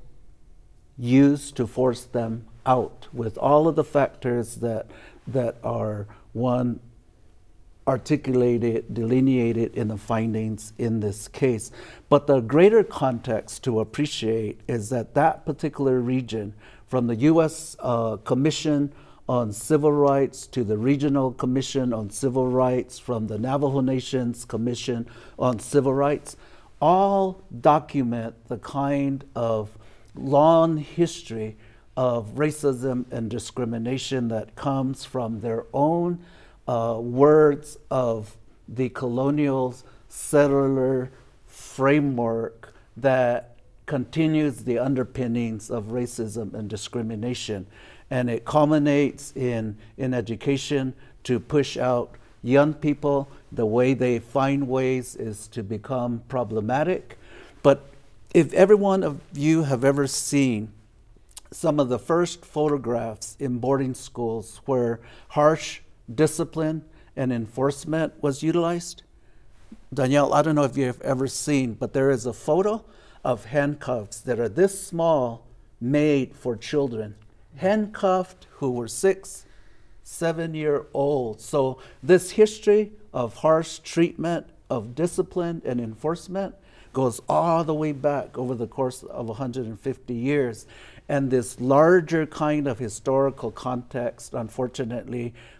use to force them out, with all of the factors that that are, one, articulated, delineated in the findings in this case. But the greater context to appreciate is that that particular region, from the U S uh, Commission on Civil Rights to the Regional Commission on Civil Rights, from the Navajo Nation's Commission on Civil Rights, all document the kind of long history of racism and discrimination that comes from their own uh, words of the colonial settler framework that continues the underpinnings of racism and discrimination. And it culminates in, in education to push out young people. The way they find ways is to become problematic. But if every one of you have ever seen some of the first photographs in boarding schools where harsh discipline and enforcement was utilized, Danielle, I don't know if you have ever seen, but there is a photo of handcuffs that are this small, made for children, handcuffed who were six, seven year old. So this history of harsh treatment, of discipline and enforcement goes all the way back over the course of one hundred fifty years. And this larger kind of historical context, unfortunately,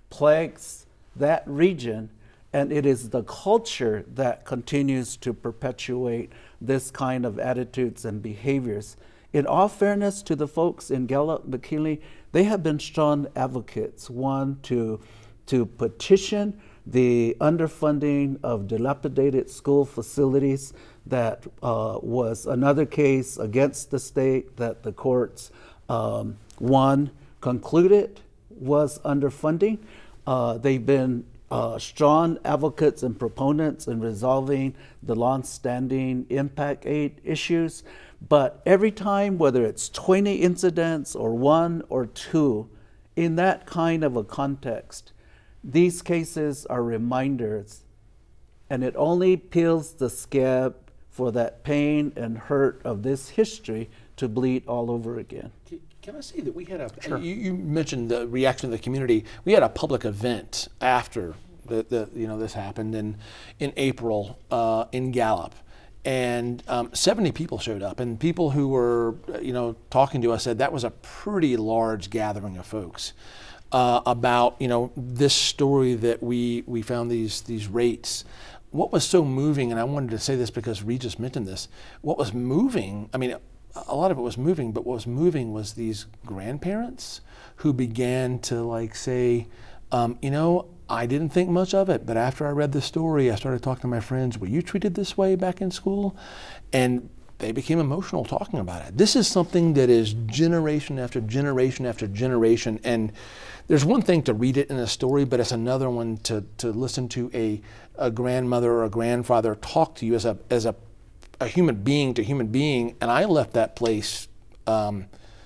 plagues that region, and it is the culture that continues to perpetuate this kind of attitudes and behaviors. In all fairness to the folks in Gallup-McKinley, they have been strong advocates, one, to, to petition the underfunding of dilapidated school facilities. That uh, was another case against the state that the courts, um, one, concluded was underfunding. Uh, they've been uh, strong advocates and proponents in resolving the long-standing impact aid issues. But every time, whether it's twenty incidents or one or two, in that kind of a context, these cases are reminders, and it only peels the scab for that pain and hurt of this history to bleed all over again. Can I say that we had a, sure. you, you mentioned the reaction of the community. We had a public event after the, the you know, this happened in, in April uh, in Gallup. And um, seventy people showed up, and people who were, you know, talking to us said that was a pretty large gathering of folks uh, about, you know, this story that we we found these these rates. What was so moving, and I wanted to say this because Regis mentioned this. What was moving? I mean, a lot of it was moving, but what was moving was these grandparents who began to like say, um, you know, I didn't think much of it, but after I read the story, I started talking to my friends, were you treated this way back in school? And they became emotional talking about it. This is something that is generation after generation after generation. And there's one thing to read it in a story, but it's another one to, to listen to a, a grandmother or a grandfather talk to you as a, as a, a human being to human being. And I left that place um,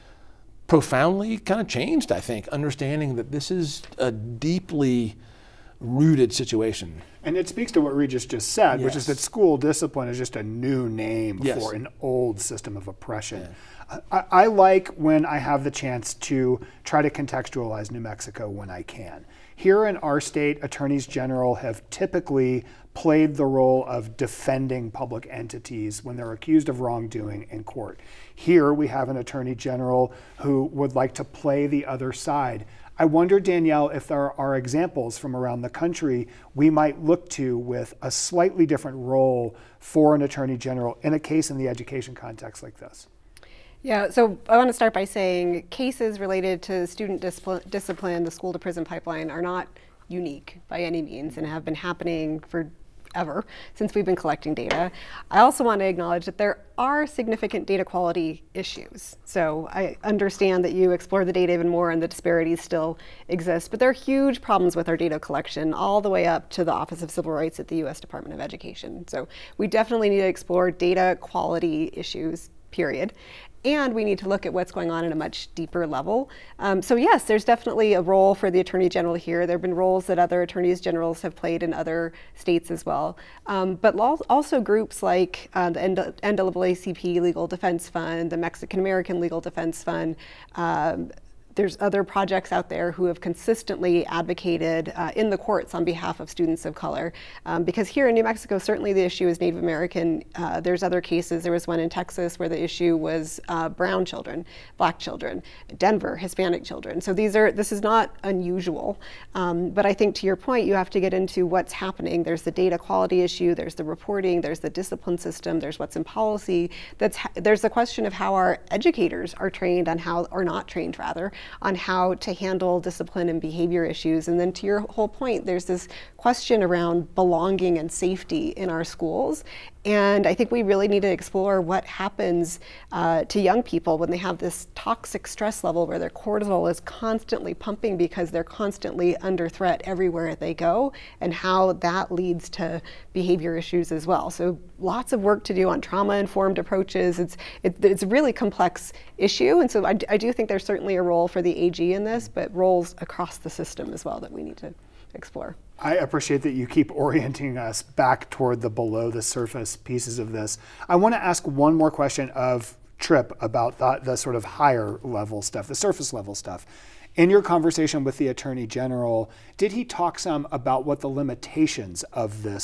profoundly kind of changed, I think, understanding that this is a deeply rooted situation. And it speaks to what Regis just said, yes. which is that school discipline is just a new name yes. for an old system of oppression. Yeah. I, I like when I have the chance to try to contextualize New Mexico when I can. Here in our state, attorneys general have typically played the role of defending public entities when they're accused of wrongdoing in court. Here we have an attorney general who would like to play the other side. I wonder, Danielle, if there are examples from around the country we might look to with a slightly different role for an attorney general in a case in the education context like this. Yeah, so I want to start by saying cases related to student discipline, discipline, the school to prison pipeline, are not unique by any means and have been happening for ever since we've been collecting data. I also want to acknowledge that there are significant data quality issues. So I understand that you explore the data even more and the disparities still exist, but there are huge problems with our data collection all the way up to the Office of Civil Rights at the U S Department of Education. So we definitely need to explore data quality issues, period. And we need to look at what's going on at a much deeper level. Um, so yes, there's definitely a role for the Attorney General here. There have been roles that other Attorneys Generals have played in other states as well. Um, but also groups like uh, the N double A C P Legal Defense Fund, the Mexican American Legal Defense Fund, um, there's other projects out there who have consistently advocated uh, in the courts on behalf of students of color. Um, because here in New Mexico, certainly the issue is Native American. Uh, there's other cases. There was one in Texas where the issue was uh, brown children, black children, Denver, Hispanic children. So these are, this is not unusual. Um, but I think to your point, you have to get into what's happening. There's the data quality issue, there's the reporting, there's the discipline system, there's what's in policy. That's, there's the question of how our educators are trained on how, or not trained rather, on how to handle discipline and behavior issues. And then to your whole point, there's this question around belonging and safety in our schools. And I think we really need to explore what happens uh, to young people when they have this toxic stress level where their cortisol is constantly pumping because they're constantly under threat everywhere they go, and how that leads to behavior issues as well. So lots of work to do on trauma-informed approaches. It's, it, it's a really complex issue, and so I, I do think there's certainly a role for the A G in this, but roles across the system as well that we need to explore. I appreciate that you keep orienting us back toward the below the surface pieces of this. I want to ask one more question of Tripp about the, the sort of higher level stuff, the surface level stuff. In your conversation with the Attorney General, did he talk some about what the limitations of this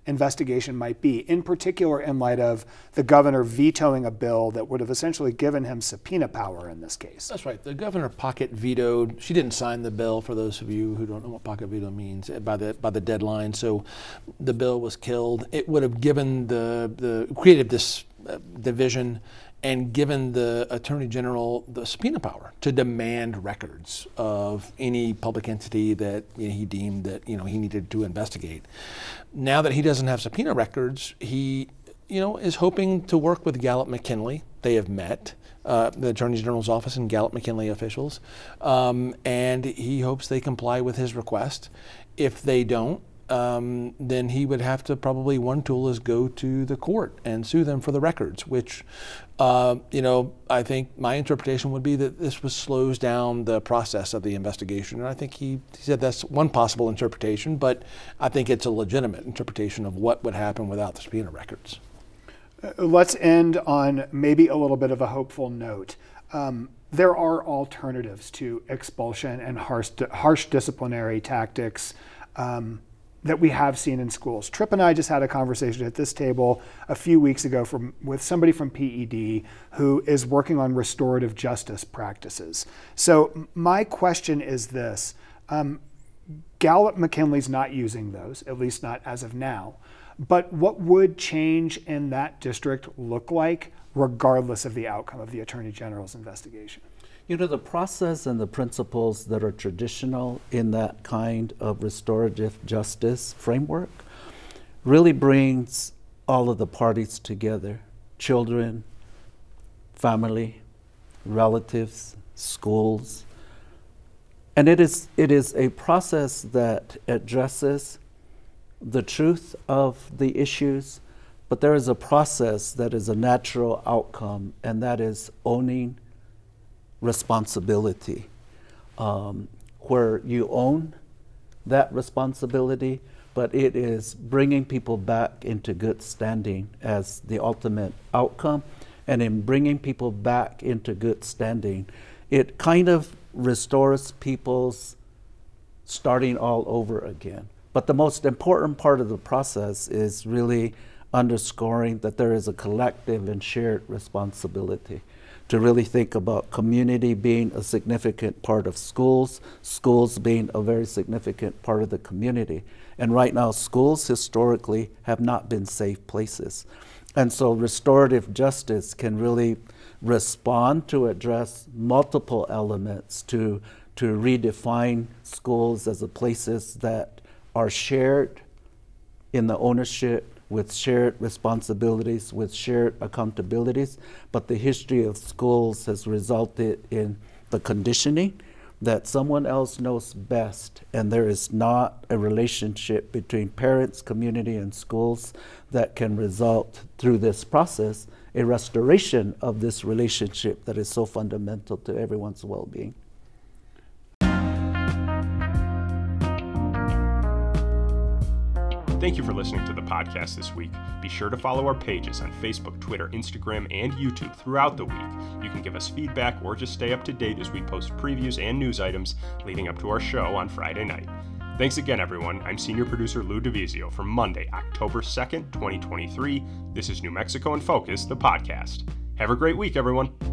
investigation might be, in particular in light of the governor vetoing a bill that would have essentially given him subpoena power in this case. That's right. The governor pocket vetoed. She didn't sign the bill, for those of you who don't know what pocket veto means, by the by the deadline. So the bill was killed. It would have given the, the created this uh, division and given the Attorney General the subpoena power to demand records of any public entity that, you know, he deemed that, you know, he needed to investigate. Now that he doesn't have subpoena records, he, you know, is hoping to work with Gallup McKinley. They have met, uh, the Attorney General's office and Gallup McKinley officials, um, and he hopes they comply with his request. If they don't, Um, then he would have to probably, one tool is go to the court and sue them for the records, which, uh, you know, I think my interpretation would be that this was slows down the process of the investigation. And I think he, he said that's one possible interpretation, but I think it's a legitimate interpretation of what would happen without the subpoena records. Uh, let's end on maybe a little bit of a hopeful note. Um, there are alternatives to expulsion and harsh, harsh disciplinary tactics Um, that we have seen in schools. Tripp and I just had a conversation at this table a few weeks ago from, with somebody from P E D who is working on restorative justice practices. So my question is this, um, Gallup McKinley's not using those, at least not as of now, but what would change in that district look like regardless of the outcome of the Attorney General's investigation? You know, the process and the principles that are traditional in that kind of restorative justice framework really brings all of the parties together: children, family, relatives, schools. And it is, it is a process that addresses the truth of the issues, but there is a process that is a natural outcome, and that is owning responsibility, um, where you own that responsibility, but it is bringing people back into good standing as the ultimate outcome. And in bringing people back into good standing, it kind of restores people's starting all over again. But the most important part of the process is really underscoring that there is a collective and shared responsibility to really think about community being a significant part of schools, schools being a very significant part of the community. And right now, schools historically have not been safe places. And so restorative justice can really respond to address multiple elements, to, to redefine schools as a places that are shared in the ownership, with shared responsibilities, with shared accountabilities. But the history of schools has resulted in the conditioning that someone else knows best, and there is not a relationship between parents, community, and schools that can result through this process, a restoration of this relationship that is so fundamental to everyone's well-being. Thank you for listening to the podcast this week. Be sure to follow our pages on Facebook, Twitter, Instagram, and YouTube throughout the week. You can give us feedback or just stay up to date as we post previews and news items leading up to our show on Friday night. Thanks again, everyone. I'm senior producer Lou DeVizio for Monday, October second, twenty twenty-three. This is New Mexico in Focus, the podcast. Have a great week, everyone.